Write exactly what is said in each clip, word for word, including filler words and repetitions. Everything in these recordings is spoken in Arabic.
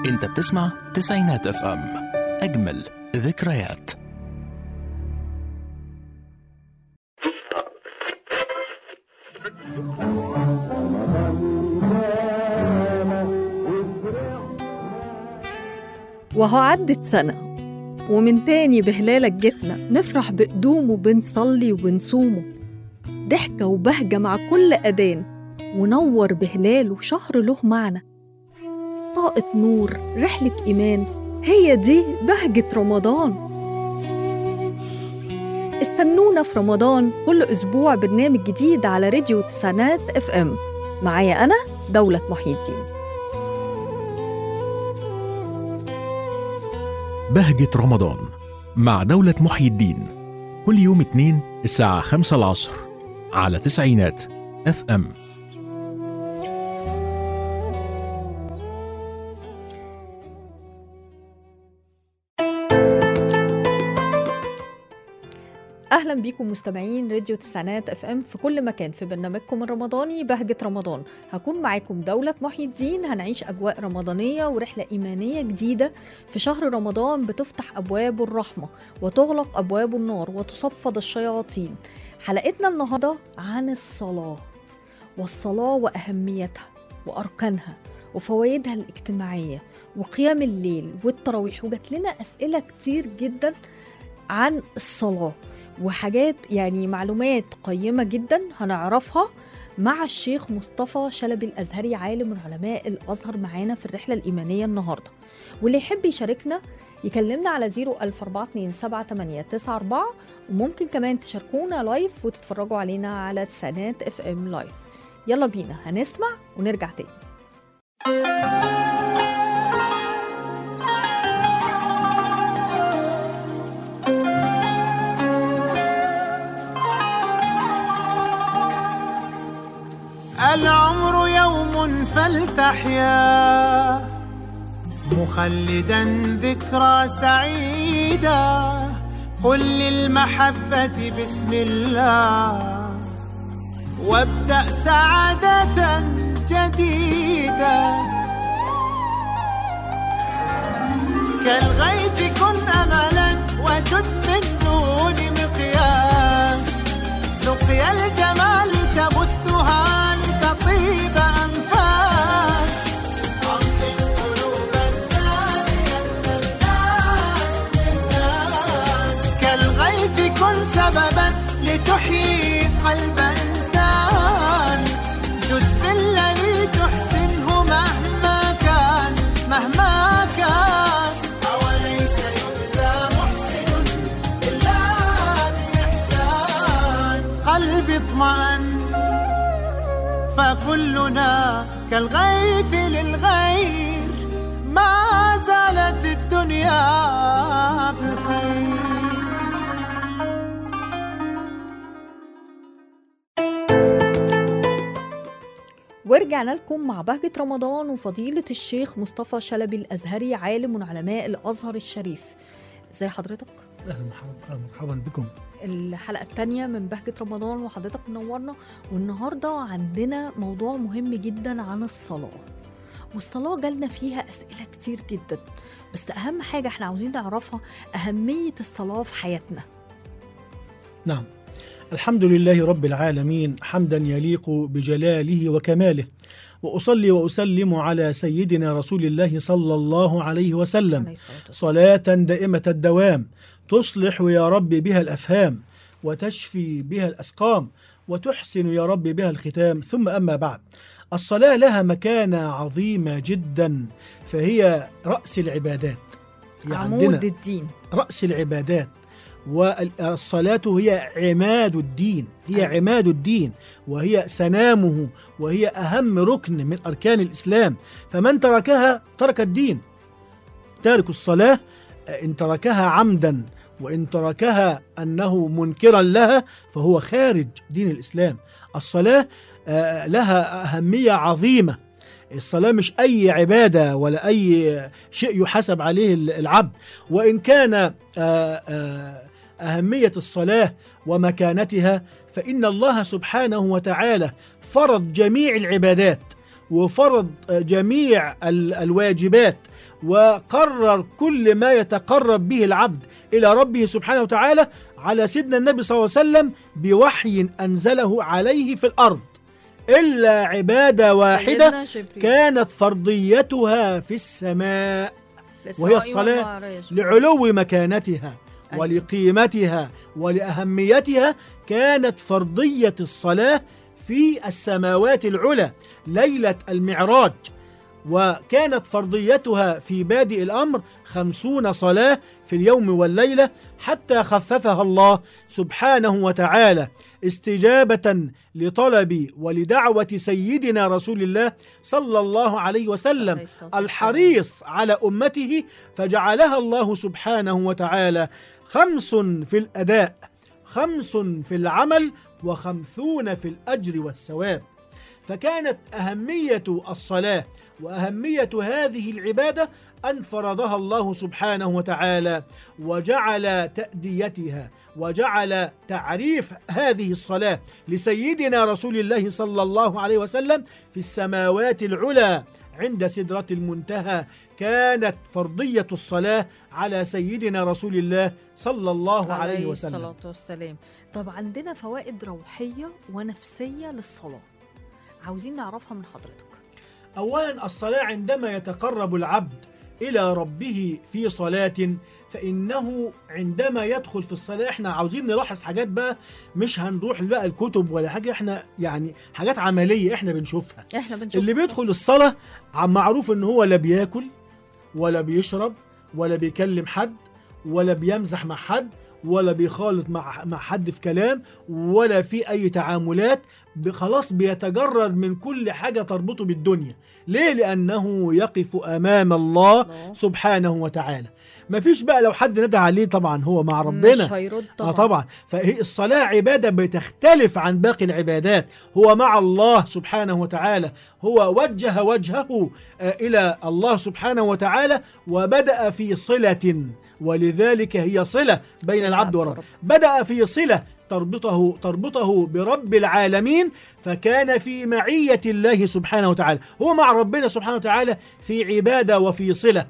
انت بتسمع تسعينات اف ام، اجمل ذكريات. وهو عدت سنة ومن تاني بهلالك جتنا، نفرح بقدومه، بنصلي وبنصومه، ضحكة وبهجة مع كل أذان، ونور بهلاله شهر له معنى، طاقة نور رحلة إيمان، هي دي بهجة رمضان. استنونا في رمضان كل أسبوع برنامج جديد على راديو تسعينات اف ام، معايا أنا دولة محي الدين. بهجة رمضان مع دولة محي الدين، كل يوم اثنين الساعة خمسة العصر على تسعينات اف ام. أهلا بيكم مستمعين راديو تسعينات اف ام في كل مكان في برنامجكم الرمضاني بهجة رمضان. هكون معاكم دولة محي الدين، هنعيش أجواء رمضانية ورحلة إيمانية جديدة في شهر رمضان بتفتح أبواب الرحمة وتغلق أبواب النار وتصفد الشياطين. حلقتنا النهاردة عن الصلاة، والصلاة وأهميتها وأركانها وفوائدها الاجتماعية وقيام الليل والتراويح، وجات لنا أسئلة كتير جدا عن الصلاة وحاجات يعني معلومات قيمة جدا هنعرفها مع الشيخ مصطفى شلبي الأزهري، عالم من علماء الأزهر، معانا في الرحلة الإيمانية النهاردة. واللي يحب يشاركنا يكلمنا على صفر ألف أربعة اتنين سبعة تمانية تسعة أربعة، وممكن كمان تشاركونا لايف وتتفرجوا علينا على تسعينات اف ام لايف. يلا بينا هنسمع ونرجع تاني. العمر يوم فلتحيا مخلدا ذكرى سعيدة، قل للمحبة بسم الله وابدأ سعادة جديدة. كالغيث كن أملا وجد من دون مقياس، سقيا الجمال تبثها طيب أنفاس، عظم قلوب الناس يد الناس للناس. كالغيث كن سببا لتحيي قلب إنسان، جد بالذي تحسنه مهما كان مهما كان. أوليس يجزى محسن إلا بإحسان، قلبي اطمأن فكلنا كالغيث للغير، ما زالت الدنيا بخير. ورجعنا لكم مع بهجة رمضان وفضيلة الشيخ مصطفى شلبي الأزهري، عالم من علماء الأزهر الشريف. ازي حضرتك؟ أهلا مرحبا بكم. الحلقة الثانية من بهجة رمضان وحضرتك منورنا، والنهاردة عندنا موضوع مهم جدا عن الصلاة. والصلاة جالنا فيها أسئلة كتير جدا، بس أهم حاجة احنا عاوزين نعرفها أهمية الصلاة في حياتنا. نعم، الحمد لله رب العالمين حمدا يليق بجلاله وكماله، وأصلي وأسلم على سيدنا رسول الله صلى الله عليه وسلم صلاة دائمة الدوام تصلح يا رب بها الأفهام وتشفي بها الأسقام وتحسن يا رب بها الختام. ثم أما بعد، الصلاة لها مكانة عظيمة جدا، فهي رأس العبادات، عمود الدين، رأس العبادات. والصلاة هي عماد الدين، هي عماد الدين وهي سنامه، وهي أهم ركن من أركان الإسلام. فمن تركها ترك الدين. تارك الصلاة إن تركها عمدا وإن تركها أنه منكرا لها فهو خارج دين الإسلام. الصلاة لها أهمية عظيمة. الصلاة مش أي عبادة ولا أي شيء يحاسب عليه العبد. وإن كان أهمية الصلاة ومكانتها، فإن الله سبحانه وتعالى فرض جميع العبادات وفرض جميع الواجبات وقرر كل ما يتقرب به العبد إلى ربه سبحانه وتعالى على سيدنا النبي صلى الله عليه وسلم بوحي أنزله عليه في الأرض، إلا عبادة واحدة كانت فرضيتها في السماء، وهي الصلاة لعلو مكانتها ولقيمتها ولأهميتها. كانت فرضية الصلاة في السماوات العلى ليلة المعراج، وكانت فرضيتها في بادئ الأمر خمسون صلاة في اليوم والليلة، حتى خففها الله سبحانه وتعالى استجابة لطلب ولدعوة سيدنا رسول الله صلى الله عليه وسلم الحريص على أمته، فجعلها الله سبحانه وتعالى خمس في الأداء، خمس في العمل، وخمسون في الأجر والثواب. فكانت أهمية الصلاة وأهمية هذه العبادة أن فرضها الله سبحانه وتعالى، وجعل تأديتها وجعل تعريف هذه الصلاة لسيدنا رسول الله صلى الله عليه وسلم في السماوات العلى عند سدرة المنتهى. كانت فرضية الصلاة على سيدنا رسول الله صلى الله عليه وسلم عليه الصلاة والسلام. طب عندنا فوائد روحية ونفسية للصلاة عاوزين نعرفها من حضرتك. أولا، الصلاة عندما يتقرب العبد إلى ربه في صلاة، فإنه عندما يدخل في الصلاة، احنا عاوزين نلاحظ حاجات بقى، مش هنروح بقى الكتب ولا حاجة، احنا يعني حاجات عملية احنا بنشوفها. احنا بنشوفها. اللي بيدخل الصلاة معروف ان هو لا بياكل ولا بيشرب ولا بيكلم حد ولا بيمزح مع حد ولا بيخالط مع مع حد في كلام ولا في أي تعاملات، خلاص بيتجرد من كل حاجة تربطه بالدنيا. ليه؟ لأنه يقف أمام الله سبحانه وتعالى. ما فيش بقى لو حد ندى عليه طبعا هو مع ربنا مش هيرد طبعا. آه طبعا. فالصلاة عبادة بتختلف عن باقي العبادات، هو مع الله سبحانه وتعالى، هو وجه وجهه آه إلى الله سبحانه وتعالى وبدأ في صلة، ولذلك هي صلة بين العبد وربه، بدأ في صلة تربطه تربطه برب العالمين، فكان في معية الله سبحانه وتعالى، هو مع ربنا سبحانه وتعالى في عبادة وفي صلة،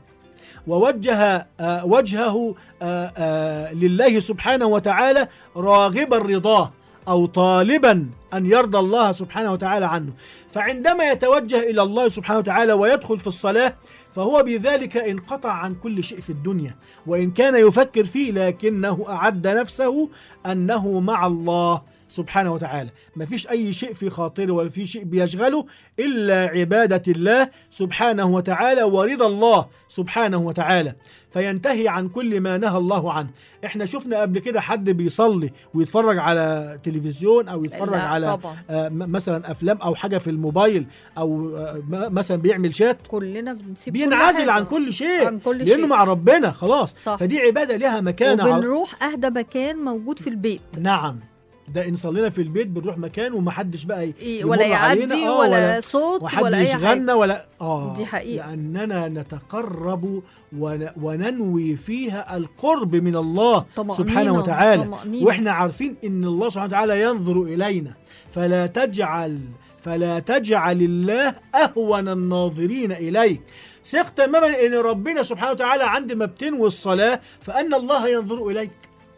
ووجه آه وجهه آه آه لله سبحانه وتعالى راغبا رضاه أو طالبا أن يرضى الله سبحانه وتعالى عنه. فعندما يتوجه إلى الله سبحانه وتعالى ويدخل في الصلاة، فهو بذلك انقطع عن كل شيء في الدنيا، وإن كان يفكر فيه لكنه أعد نفسه أنه مع الله سبحانه وتعالى، ما فيش أي شيء في خاطره ولا في شيء بيشغله إلا عبادة الله سبحانه وتعالى ورضا الله سبحانه وتعالى، فينتهي عن كل ما نهى الله عنه. احنا شفنا قبل كده حد بيصلي ويتفرج على تلفزيون أو يتفرج على آه مثلا أفلام أو حاجة في الموبايل أو آه مثلا بيعمل شات، كلنا بنسيب بينعزل عن كل شيء عن كل لأنه شيء. مع ربنا خلاص. صح. فدي عبادة لها مكانة، وبنروح أهدى مكان موجود في البيت. نعم، ده إن صلينا في البيت بنروح مكان ومحدش بقى إيه ولا يعدي آه ولا, ولا صوت ولا أي حاجة ولا آه دي حقيقة، لأننا نتقرب ون وننوي فيها القرب من الله سبحانه وتعالى، طمأنينة. وإحنا عارفين إن الله سبحانه وتعالى ينظر إلينا، فلا تجعل فلا تجعل الله أهون الناظرين إليك. ثق تماما إن ربنا سبحانه وتعالى عندما بتنوي الصلاة فأن الله ينظر إليك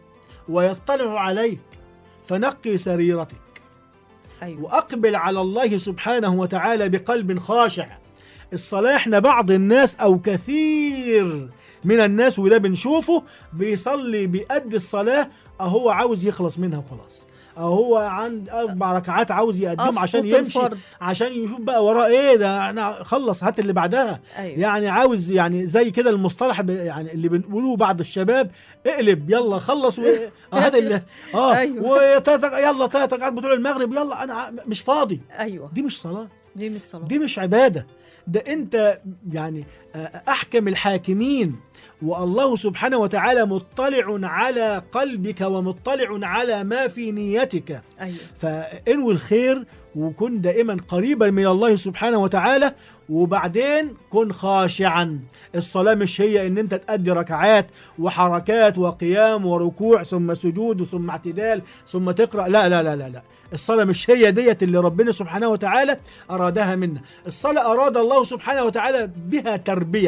ويطلع عليك، فنقي سريرتك. أيوة. وأقبل على الله سبحانه وتعالى بقلب خاشع. الصلاة احنا بعض الناس أو كثير من الناس وده بنشوفه بيصلي بيأدي الصلاة أهو عاوز يخلص منها وخلاص، أهو عند أربع ركعات عاوز يقدم عشان يمشي الفرد. عشان يشوف بقى وراه إيه ده، أنا خلص هات اللي بعدها. أيوة. يعني عاوز يعني زي كده المصطلح يعني اللي بنقوله بعض الشباب، اقلب يلا خلص و... هات اللي اه أيوة. وثلاث يلا ثلاث ركعات بتوع المغرب يلا أنا مش فاضي. أيوة. دي مش صلاة، دي مش صلاة، دي مش عبادة، ده أنت يعني أحكم الحاكمين، والله سبحانه وتعالى مطلع على قلبك ومطلع على ما في نيتك. أيوة. فانوي الخير وكن دائما قريبا من الله سبحانه وتعالى، وبعدين كن خاشعا. الصلاة مش هي ان انت تأدي ركعات وحركات وقيام وركوع ثم سجود ثم اعتدال ثم تقرأ، لا لا لا لا لا الصلاة مش هي ديت اللي ربنا سبحانه وتعالى أرادها منا. الصلاة أراد الله سبحانه وتعالى بها تربية،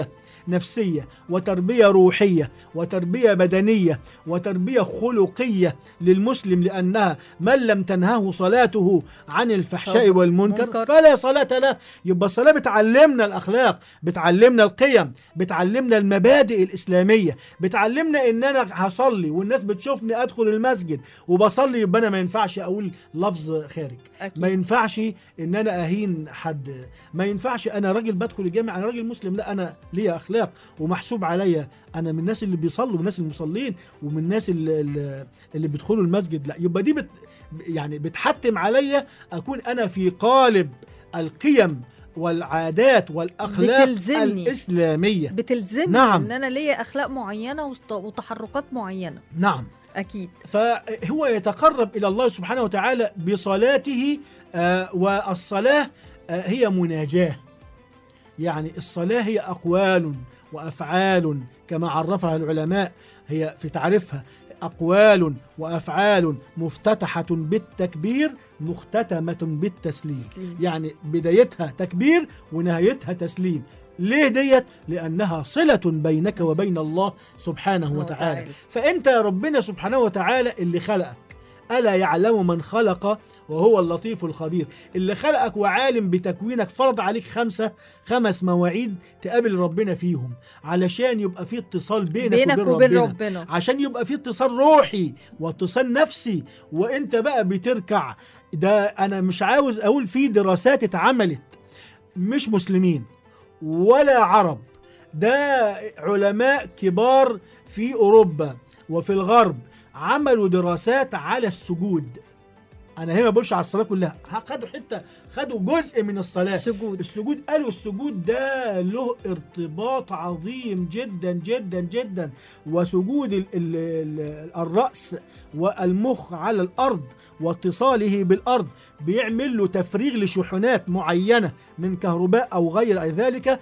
نفسية وتربية روحية وتربية بدنية وتربية خلقية للمسلم، لأنها من لم تنهه صلاته عن الفحشاء والمنكر فلا صلاة له. يبقى الصلاة بتعلمنا الأخلاق، بتعلمنا القيم، بتعلمنا المبادئ الإسلامية، بتعلمنا إن أنا هصلي والناس بتشوفني أدخل المسجد وبصلي، يبقى أنا ما ينفعش أقول لفظ خارج أكيد. ما ينفعش إن أنا أهين حد، ما ينفعش أنا راجل بدخل الجامع أنا راجل مسلم، لا أنا ليا أخلاق ومحسوب عليا، أنا من الناس اللي بيصلوا ومن الناس المصلين ومن الناس اللي, اللي بيدخلوا المسجد. لا يبقى دي بت يعني بتحتم عليا أكون أنا في قالب القيم والعادات والأخلاق بتلزمني. الإسلامية بتلزمني نعم. إن أنا ليا أخلاق معينة وتحركات معينة. نعم أكيد. فهو يتقرب إلى الله سبحانه وتعالى بصلاته، آه والصلاة آه هي مناجاة. يعني الصلاة هي أقوال وأفعال كما عرفها العلماء، هي في تعريفها أقوال وأفعال مفتتحة بالتكبير مختتمة بالتسليم. سليم. يعني بدايتها تكبير ونهايتها تسليم. ليه ديت؟ لأنها صلة بينك وبين الله سبحانه وتعالى. فأنت يا ربنا سبحانه وتعالى اللي خلقك، ألا يعلم من خلق وهو اللطيف الخبير، اللي خلقك وعالم بتكوينك، فرض عليك خمسة خمس مواعيد تقابل ربنا فيهم علشان يبقى في اتصال بينك, بينك وبين, وبين ربنا. ربنا عشان يبقى في اتصال روحي واتصال نفسي. وانت بقى بتركع. ده أنا مش عاوز أقول في دراسات اتعملت، مش مسلمين ولا عرب، ده علماء كبار في أوروبا وفي الغرب عملوا دراسات على السجود. أنا هنا ما بقولش على الصلاة كلها، خدوا حتة خدوا جزء من الصلاة. السجود. السجود قالوا السجود ده له ارتباط عظيم جدا جدا جدا، وسجود ال ال ال الرأس والمخ على الأرض واتصاله بالأرض بيعمل له تفريغ لشحنات معينة من كهرباء أو غير ذلك،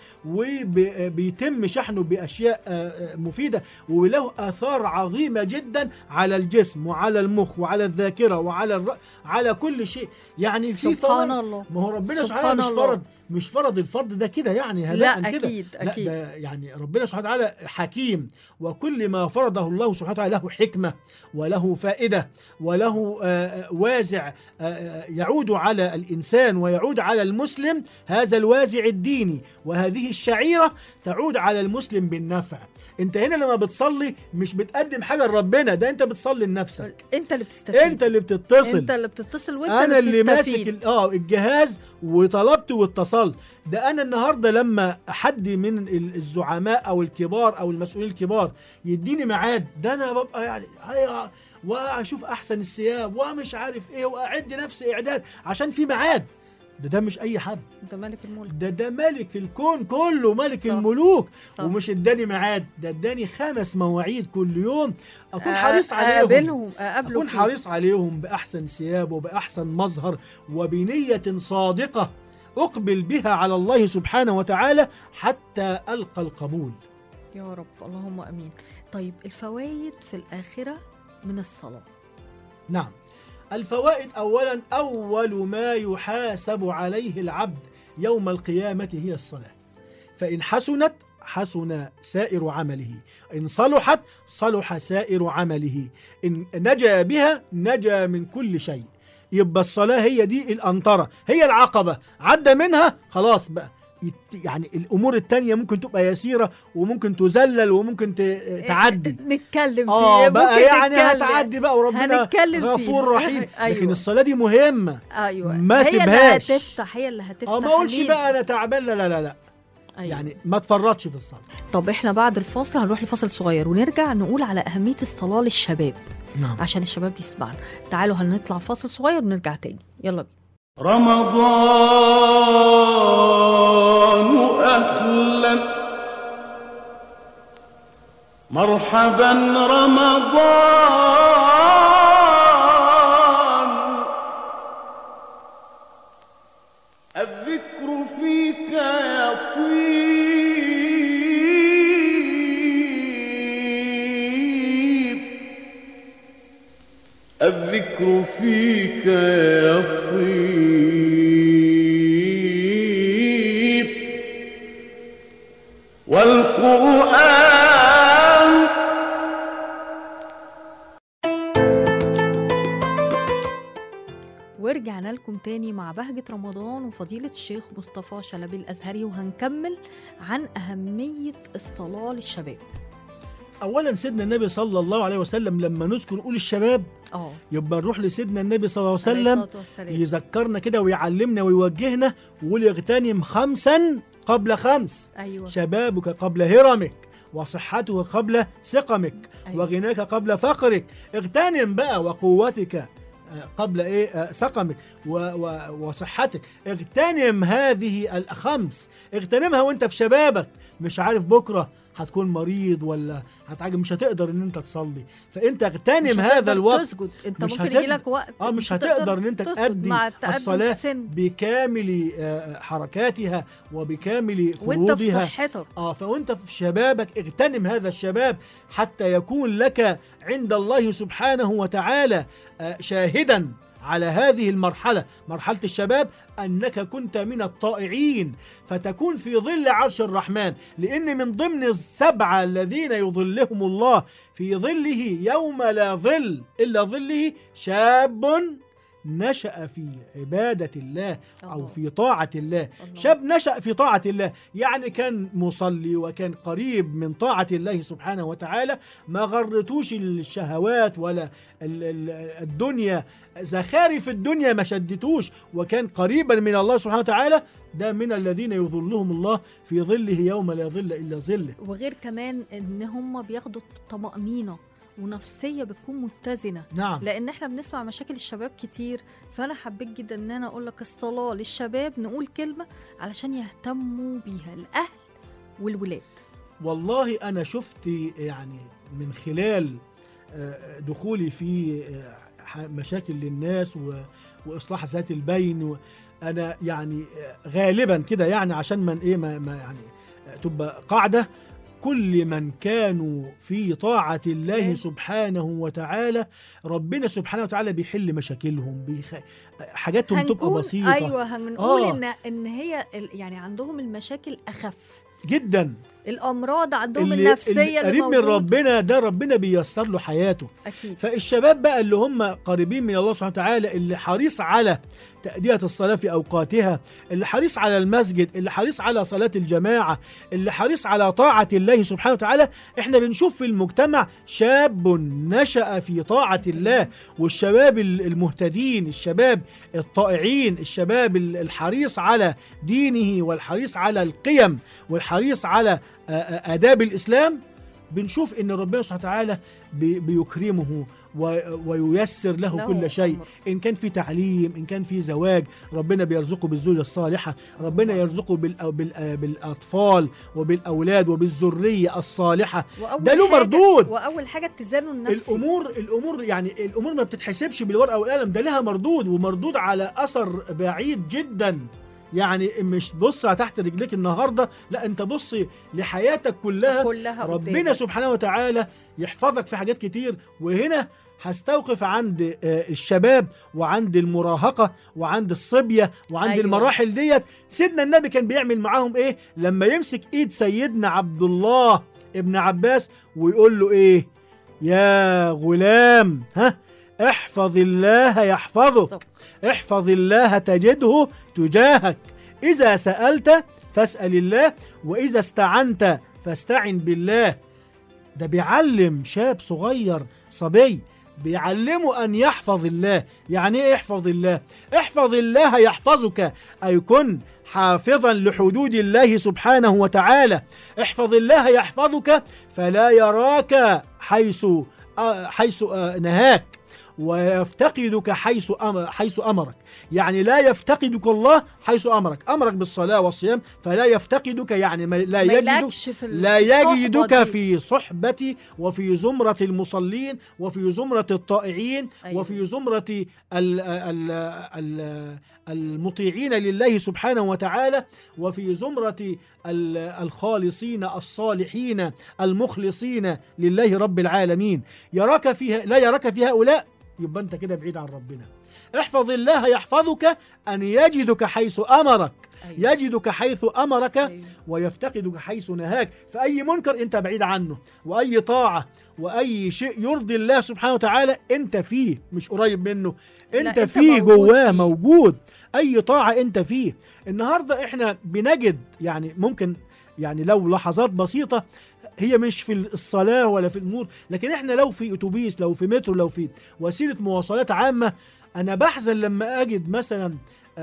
وبيتم شحنه بأشياء مفيدة، وله آثار عظيمة جدا على الجسم وعلى المخ وعلى الذاكرة وعلى الر... على كل شيء. يعني في سبحان الله. ما هو ربنا سبحانه مش فرض مش فرض الفرض ده كده يعني لا كده. أكيد لا أكيد. ده يعني ربنا سبحانه وتعالى حكيم، وكل ما فرضه الله سبحانه وتعالى له حكمة وله فائدة وله آه وازع آه يعود على الإنسان ويعود على المسلم. هذا الوازع الديني وهذه الشعيرة تعود على المسلم بالنفع. انت هنا لما بتصلي مش بتقدم حاجة لربنا، ده انت بتصلي لنفسك، انت اللي بتستفيد، انت اللي بتتصل، انت اللي بتتصل وانت أنا اللي بتستفيد. اللي ماسك اه الجهاز وطلبت واتصلت. ده انا النهارده لما حد من الزعماء او الكبار او المسؤولين الكبار يديني ميعاد، ده انا ببقى يعني هي واشوف احسن الثياب ومش عارف ايه واعد نفسي اعداد عشان في ميعاد. ده ده مش اي حد، ده ملك الملك، ده ده ملك الكون كله، ملك صح. الملوك صح. ومش اداني ميعاد، ده اداني خمس مواعيد كل يوم اكون حريص عليهم، اقابلهم اقابله اكون حريص عليهم باحسن ثياب وباحسن مظهر وبنية صادقة اقبل بها على الله سبحانه وتعالى حتى القى القبول يا رب. اللهم امين. طيب الفوائد في الاخرة من الصلاة. نعم، الفوائد أولا، أول ما يحاسب عليه العبد يوم القيامة هي الصلاة، فإن حسنت حسن سائر عمله، إن صلحت صلح سائر عمله، إن نجا بها نجا من كل شيء. يبقى الصلاة هي دي الأنطرة، هي العقبة، عدى منها خلاص بقى. يعني الأمور التانية ممكن تبقى يسيرة وممكن تزلل وممكن تعدي نتكلم آه فيه بقى يعني هتعدي بقى وربنا غفور رحيم. أيوة. لكن الصلاة دي مهمة. أيوة. ما هي سيبهاش. اللي هتفتح هي اللي هتفتح اه ما اقولش بقى أنا تعبان، لا لا لا لا أيوة. يعني ما تفرطش في الصلاة. طب احنا بعد الفاصل هنروح لفاصل صغير ونرجع نقول على أهمية الصلاة للشباب. نعم. عشان الشباب يسمعنا. تعالوا هنطلع فاصل صغير ونرجع تاني، يلا بينا. رمضان أهلا مرحبا رمضان، الذكر فيك يطيب، الذكر فيك يطيب والقرآن القرآن. ورجعنا لكم تاني مع بهجة رمضان وفضيلة الشيخ مصطفى شلبي الأزهري، وهنكمل عن أهمية الصلاة للشباب. اولا سيدنا النبي صلى الله عليه وسلم لما نذكر نقول الشباب اه يبقى نروح لسيدنا النبي صلى الله عليه عليه وسلم الصلاة والسلام. يذكرنا كده ويعلمنا ويوجهنا ويقول يغتنم خمسا قبل خمس. أيوة. شبابك قبل هرمك، وصحتك قبل سقمك، أيوة. وغناك قبل فقرك. اغتنم بقى وقوتك قبل ايه سقمك و و وصحتك. اغتنم هذه الخمس، اغتنمها وانت في شبابك. مش عارف بكره هتكون مريض ولا هتعجب، مش هتقدر ان انت تصلي، فانت اغتنم مش هذا هتقدر الوقت. تسجد، انت مش ممكن هتقدر- يجي لك وقت اه مش هتقدر ان انت تأدي مع التقدم الصلاة في السن بكامل آه، حركاتها وبكامل وانت في فروضها. صحتك. اه فوانت في شبابك اغتنم هذا الشباب حتى يكون لك عند الله سبحانه وتعالى آه، شاهدا على هذه المرحلة، مرحلة الشباب، أنك كنت من الطائعين فتكون في ظل عرش الرحمن. لأن من ضمن السبعة الذين يظلهم الله في ظله يوم لا ظل إلا ظله شاب نشأ في عبادة الله أو الله. في طاعة الله. الله. شاب نشأ في طاعة الله، يعني كان مصلي وكان قريب من طاعة الله سبحانه وتعالى، ما غرتوش الشهوات ولا ال- ال- الدنيا، زخارف الدنيا ما شدتوش، وكان قريبا من الله سبحانه وتعالى. ده من الذين يظلهم الله في ظله يوم لا ظل إلا ظله. وغير كمان ان هم بياخدوا طمأنينة ونفسية بتكون متزنة. نعم. لان احنا بنسمع مشاكل الشباب كتير، فانا حبيت جدا ان انا اقول لك الصلاة للشباب، نقول كلمة علشان يهتموا بيها الاهل والولاد. والله أنا شفت يعني من خلال آه، دخولي في آه، ح- مشاكل للناس و- وإصلاح ذات البين و- أنا يعني آه، غالبا كده، يعني عشان من إيه ما ما يعني آه، تبقى قاعدة، كل من كانوا في طاعة الله إيه؟ سبحانه وتعالى ربنا سبحانه وتعالى بيحل مشاكلهم، بيخ... حاجاتهم تبقى هنكون بسيطة. ايوه هنقول آه. ان ان هي ال- يعني عندهم المشاكل اخف، جدا. الامراض عندهم اللي النفسيه اللي اللي قريب من موجودة. ربنا ده ربنا بيسر له حياته. اكيد. فالشباب بقى اللي هم قريبين من الله سبحانه وتعالى، اللي حريص على تأدية الصلاة في أوقاتها، اللي حريص على المسجد، اللي حريص على صلاة الجماعة، اللي حريص على طاعة الله سبحانه وتعالى، احنا بنشوف في المجتمع شاب نشأ في طاعة الله. والشباب المهتدين، الشباب الطائعين، الشباب الحريص على دينه والحريص على القيم والحريص على آداب الإسلام، بنشوف ان ربنا سبحانه وتعالى بي- بيكرمه و- وييسر له له كل شيء. أمر. ان كان في تعليم، ان كان في زواج، ربنا بيرزقه بالزوجة الصالحة، ربنا يرزقه بالأ- بال- بالاطفال وبالاولاد وبالذرية الصالحة. وأول ده له حاجة- مردود. واول حاجه التزامن النفسي. الامور الامور يعني الامور ما بتتحسبش بالورقه والقلم، ده لها مردود، ومردود على اثر بعيد جدا. يعني مش بص تحت رجليك النهارده، لا انت بص لحياتك كلها. كلها ربنا قدامك. سبحانه وتعالى يحفظك في حاجات كتير. وهنا هستوقف عند آه، الشباب وعند المراهقة وعند الصبية وعند أيوة. أيوة. المراحل ديت. سيدنا النبي كان بيعمل معاهم ايه لما يمسك ايد سيدنا عبد الله ابن عباس ويقول له ايه؟ يا غلام، ها احفظ الله يحفظك، بالظبط. احفظ الله تجده تجاهك، إذا سألت فاسأل الله، وإذا استعنت فاستعن بالله. ده بيعلم شاب صغير صبي، بيعلمه أن يحفظ الله. يعني إيه يحفظ الله؟ احفظ الله يحفظك، أي كن حافظا لحدود الله سبحانه وتعالى. احفظ الله يحفظك فلا يراك حيث آه حيث آه نهاك، ويفتقدك حيث أمر حيث أمرك. يعني لا يفتقدك الله حيث أمرك، أمرك بالصلاة والصيام فلا يفتقدك، يعني ما لا يجدك في لا الصحبة يجدك دي. في صحبتي وفي زمرة المصلين وفي زمرة الطائعين. أيوة. وفي زمرة ال ال ال المطيعين لله سبحانه وتعالى، وفي زمرة ال- الخالصين الصالحين المخلصين لله رب العالمين. يراك فيها لا يراك في هؤلاء، يبقى أنت كده بعيد عن ربنا. احفظ الله يحفظك، أن يجدك حيث أمرك، أيوة. يجدك حيث أمرك أيوة. ويفتقدك حيث نهاك. فأي منكر أنت بعيد عنه، وأي طاعة وأي شيء يرضي الله سبحانه وتعالى أنت فيه، مش قريب منه، أنت أنت فيه، موجود جواه فيه. موجود. أي طاعة أنت فيه. النهاردة إحنا بنجد يعني ممكن يعني لو لحظات بسيطة، هي مش في الصلاة ولا في الأمور، لكن إحنا لو في أتوبيس، لو في مترو، لو في وسيلة مواصلات عامة، أنا بحزن لما أجد مثلا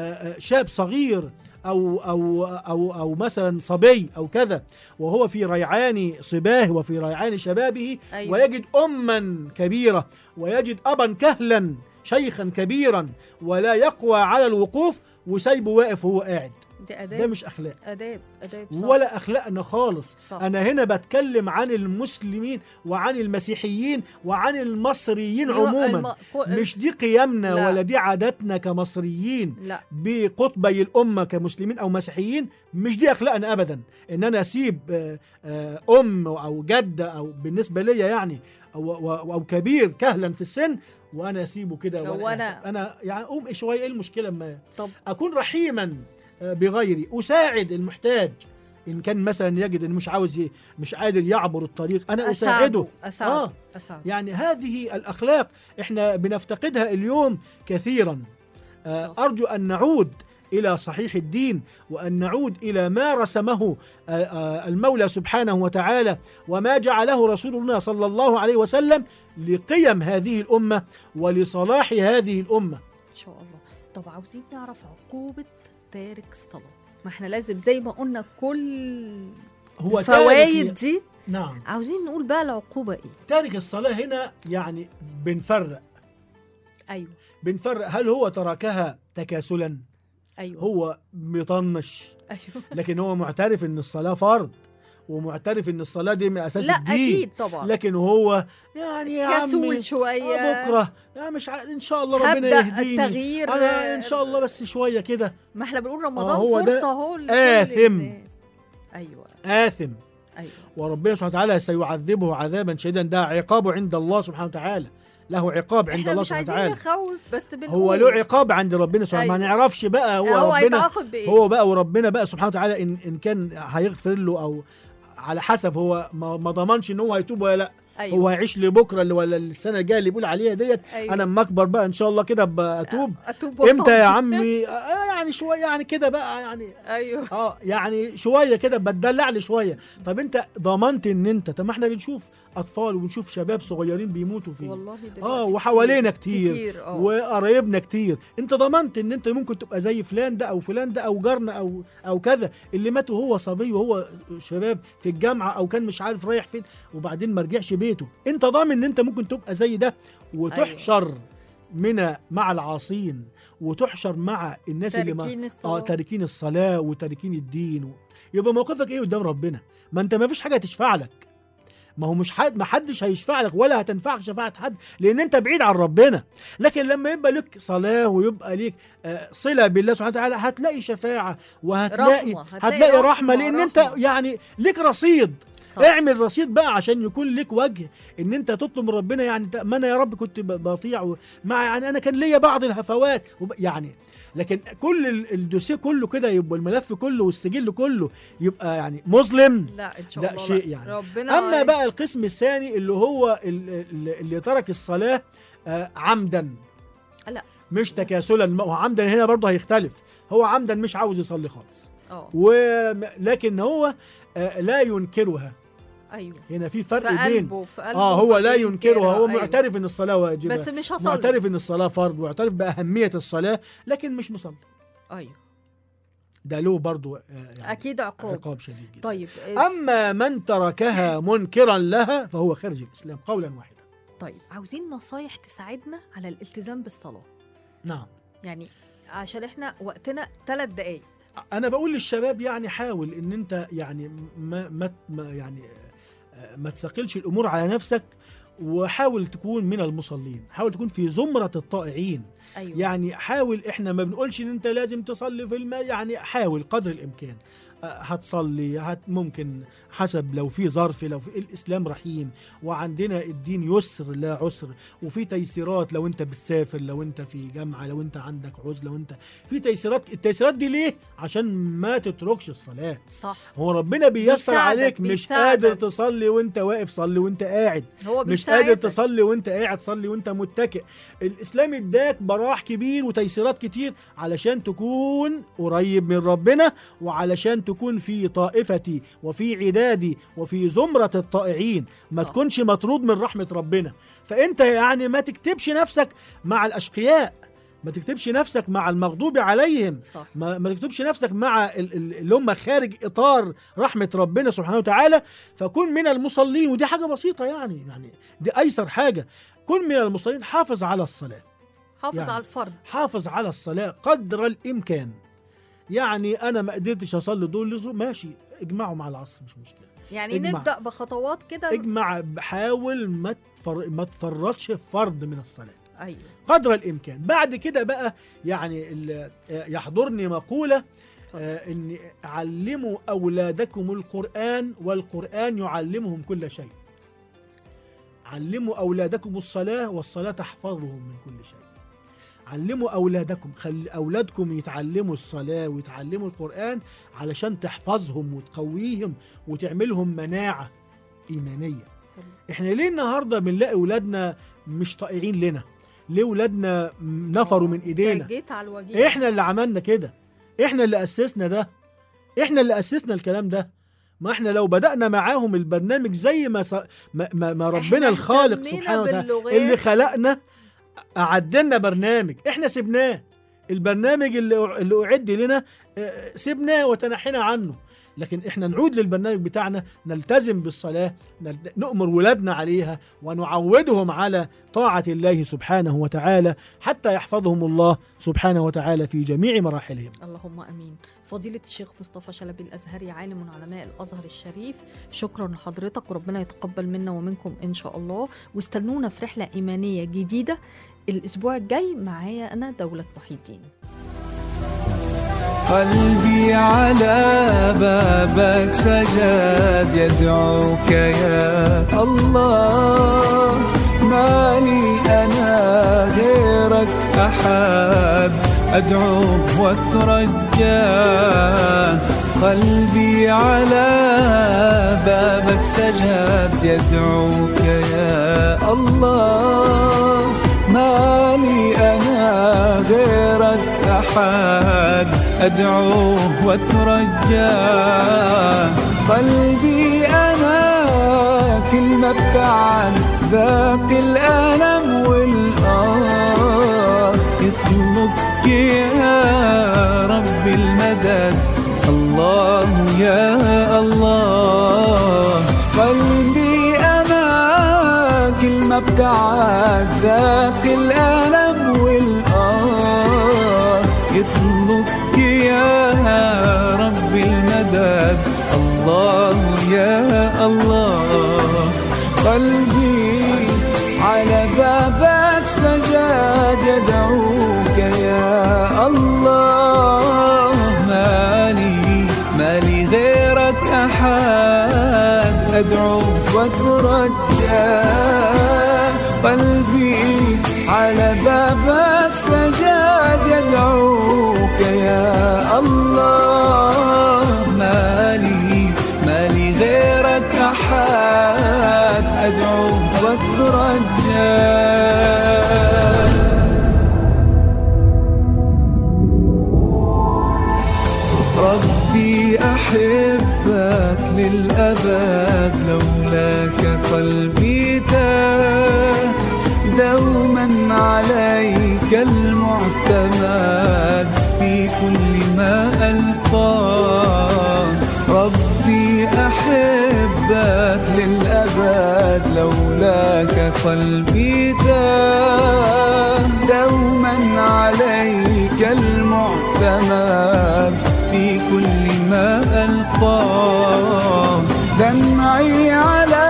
شاب صغير أو أو أو أو مثلا صبي أو كذا، وهو في ريعان صباه وفي ريعان شبابه. أيوة. ويجد أما كبيرة، ويجد أبا كهلا شيخا كبيرا ولا يقوى على الوقوف، وسايبه واقف وهو قاعد. دي أداب. ده مش أخلاق، أداب أداب صح. ولا أخلاقنا خالص. صح. أنا هنا بتكلم عن المسلمين وعن المسيحيين وعن المصريين أيوة، عموما. الم... كو- مش دي قيمنا لا. ولا دي عاداتنا كمصريين لا بقطبي الأمة كمسلمين أو مسيحيين. مش دي أخلاقنا أبدا، إن أنا أسيب آه، آه، أم أو جدة أو بالنسبة لي يعني أو, أو, أو كبير كهلا في السن، وأنا أسيبه كده. هو وأنا أنا- أنا يعني أقوم شوية، إيه المشكلة ما طب أكون رحيما بغيري، أساعد المحتاج إن كان مثلا يجد إنه مش عاوز ي- مش قادر يعبر الطريق، أنا أساعده. أساعده آه. أساعده. يعني هذه الأخلاق إحنا بنفتقدها اليوم كثيرا. آه، صح. أرجو أن نعود إلى صحيح الدين، وأن نعود إلى ما رسمه آه، آه، المولى سبحانه وتعالى، وما جعله رسول الله صلى الله عليه وسلم لقيم هذه الأمة ولصلاح هذه الأمة. إن شاء الله. طب عاوزين نعرف عقوبة تارك الصلاة. ما احنا لازم زي ما قلنا كل هو الفوائد تارك- دي، نعم، عاوزين نقول بقى العقوبة ايه؟ تارك الصلاة هنا يعني بنفرق ايوه بنفرق هل هو تركها تكاسلا، ايوه هو بيطنش، ايوه لكن هو معترف ان الصلاة فرض، ومعترف ان الصلاة دي من اساس لا الدين. اكيد طبعا، لكن هو يعني يا عمي كسول شوية، آه بكره لا مش ع... ان شاء الله ربنا هبدأ يهديني، التغيير. انا ان شاء الله بس شوية كده. ما احنا بنقول رمضان آه هو ده فرصة اهو لكل آثم. الناس. ايوه آثم، ايوه وربنا سبحانه وتعالى سيعذبه عذابا شديدا، ده عقابه عند الله سبحانه وتعالى، له عقاب عند احنا الله مش سبحانه عايزين وتعالى. نخوف بس بنقول هو له عقاب عند ربنا سبحانه، أيوة. ما نعرفش بقى هو, هو ربنا هيتعاقب بايه؟ هو بقى وربنا بقى سبحانه وتعالى ان ان كان هيغفر له، او على حسب هو ما, ما ضمنش ان هو هيتوب ولا لا. أيوة. هو هيعيش لبكره اللي ولا السنه الجايه اللي بيقول عليها ديت. أيوة. انا اما اكبر بقى ان شاء الله كده ابقى اتوب. اتوب امتى وصلي. يا عمي؟ آه يعني شويه يعني كده بقى يعني ايوه اه يعني شويه كده بتدلع لي شويه. طب انت ضمنت ان انت، طب ما احنا بنشوف اطفال وبنشوف شباب صغيرين بيموتوا فيه والله دلوقتي اه وحوالينا كتير, كتير. آه. وقرايبنا كتير. انت ضمنت ان انت ممكن تبقى زي فلان ده او فلان ده او جارنا او او كذا اللي مات وهو صبي وهو شباب في الجامعه، او كان مش عارف رايح فين وبعدين ما رجعش بيته. انت ضامن ان انت ممكن تبقى زي ده وتحشر أيوة. من مع العاصين، وتحشر مع الناس اللي ما اه تاركين الصلاه وتاركين الدين و... يبقى موقفك ايه قدام ربنا؟ ما انت ما فيش حاجه تشفع لك، ما هو مش حد، ما حدش هيشفع لك ولا هتنفعك شفاعة حد، لأن أنت بعيد عن ربنا. لكن لما يبقى لك صلاة ويبقى لك آه صلة بالله سبحانه وتعالى، هتلاقي شفاعة وهتلاقي رحمة. هتلاقي, هتلاقي رحمة, رحمة لأن رحمة. أنت يعني لك رصيد. صح. اعمل رصيد بقى عشان يكون لك وجه ان انت تطلب من ربنا. يعني ما انا يا رب كنت بطيع مع يعني انا كان ليا بعض الهفوات يعني، لكن كل الدوسيه كله كده يبقى الملف كله والسجل كله يبقى يعني مظلم. لا ان شاء ده الله شيء يعني. ربنا اما عايز. بقى القسم الثاني اللي هو اللي, اللي ترك الصلاه آه عمدا، لا مش تكاسلا. هو عمدا هنا برضه هيختلف، هو عمدا مش عاوز يصلي خالص اه ولكن هو آه لا ينكرها. ايوه هنا في فرق في بين قلبه في قلبه اه هو لا ينكرها، هو أيوة. معترف ان الصلاه واجبه بس مش هصلي، معترف ان الصلاه فرض، معترف باهميه الصلاه لكن مش مصلي. ايوه ده له برضو يعني اكيد عقاب عقاب شديد جدا. طيب اما من تركها منكرا لها فهو خارج الاسلام قولا واحدا. طيب عاوزين نصايح تساعدنا على الالتزام بالصلاه. نعم يعني عشان احنا وقتنا ثلاث دقايق. انا بقول للشباب يعني حاول ان انت يعني ما, ما يعني ما تثقلش الامور على نفسك، وحاول تكون من المصلين، حاول تكون في زمرة الطائعين. أيوة. يعني حاول، احنا ما بنقولش ان انت لازم تصلي في الماء، يعني حاول قدر الامكان هتصلي، هت ممكن حسب لو في ظرف، لو في الإسلام رحيم، وعندنا الدين يسر لا عسر، وفي تيسيرات لو انت بتسافر، لو انت في جامعة، لو انت عندك عزلة، لو انت في تيسيرات. التيسيرات دي ليه؟ عشان ما تتركش الصلاة. صح. هو ربنا بيسر بيساعدك عليك. مش بيساعدك. قادر تصلي وانت واقف، صلي وانت قاعد. هو مش قادر تصلي وانت قاعد، صلي وانت متكئ. الإسلام اداك براح كبير وتيسيرات كتير علشان تكون قريب من ربنا، وعلشان تكون في طائفتي وفي عدادي وفي زمرة الطائعين، ما صح. تكونش مطرود من رحمة ربنا. فأنت يعني ما تكتبش نفسك مع الأشقياء، ما تكتبش نفسك مع المغضوب عليهم، صح. ما, ما تكتبش نفسك مع ال- ال- اللي هم خارج إطار رحمة ربنا سبحانه وتعالى. فكن من المصلين، ودي حاجة بسيطة يعني يعني دي أيسر حاجة. كن من المصلين، حافظ على الصلاة، حافظ يعني على الفرض، حافظ على الصلاة قدر الإمكان. يعني أنا ما قدرتش أصلي دول، ماشي، اجمعوا مع العصر، مش مشكلة. يعني اجمع. نبدأ بخطوات كده. اجمع، حاول ما تفر... ما تفرطش فرض من الصلاة. أيوه. قدر الإمكان. بعد كده بقى يعني ال- يحضرني مقولة، آه إن علموا أولادكم القرآن والقرآن يعلمهم كل شيء. علموا أولادكم الصلاة والصلاة تحفظهم من كل شيء. علموا أولادكم، خلي أولادكم يتعلموا الصلاة ويتعلموا القرآن علشان تحفظهم وتقويهم وتعملهم مناعة إيمانية. احنا ليه النهاردة بنلاقي أولادنا مش طائعين لنا؟ ليه أولادنا نفروا من إيدينا؟ جيت على الوجيه. احنا اللي عملنا كده، احنا اللي أسسنا ده، احنا اللي أسسنا الكلام ده. ما احنا لو بدأنا معاهم البرنامج زي ما س... ما, ما, ما ربنا الخالق سبحانه وتعالى اللي خلقنا أعدلنا برنامج، احنا سبناه. البرنامج اللي اللي أعد لنا سبناه وتنحينا عنه. لكن احنا نعود للبرنامج بتاعنا، نلتزم بالصلاة، نؤمر ولادنا عليها، ونعودهم على طاعة الله سبحانه وتعالى حتى يحفظهم الله سبحانه وتعالى في جميع مراحلهم. اللهم أمين. فضيلة الشيخ مصطفى شلبي الأزهري، عالم من علماء الأزهر الشريف، شكرا لحضرتك، وربنا يتقبل منا ومنكم إن شاء الله. واستنونا في رحلة إيمانية جديدة الأسبوع الجاي معايا أنا دولة محي الدين. قلبي على بابك سجاد يدعوك يا الله، ما لي أنا غيرك أحد أدعوه واترجى. قلبي على بابك سجاد يدعوك يا الله، ما لي أنا غيرك أحد أدعوه واترجى. قلبي أنا كل ما ابتعد ذاك الألم والآه يطلبك يا رب المدد، الله يا الله. قلبي أنا كل ما ابتعد ذاك الألم والآه يطلبك يا رب المدد، الله يا الله. قلبي على بابك سجاد يدعوك يا الله، مالي مالي غيرك أحد أدعوك واترجى. قلبي على بابك سجاد يدعوك يا الله، مالي مالي غيرك أحد أدعوك واترجى. ربي أحبك للأبد، لولاك قلبي تاه، دوما عليك المعتمد في كل ما ألقاه. ربي أحبك للأبد، لولاك قلبي تاه، دوما عليك المعتمد في كل ما ألقاه. دمعي على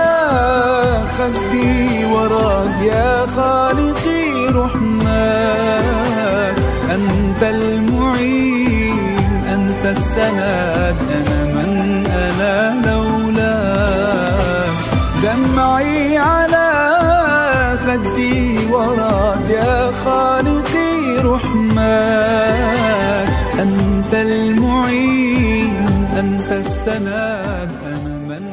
خدي ورد يا خالقي رحمن، أنت المعين أنت السند، أنا من أنا لولاك. دمعي على خدي وراك يا خالقي رحماك، أنت المعين أنت السند، أنا من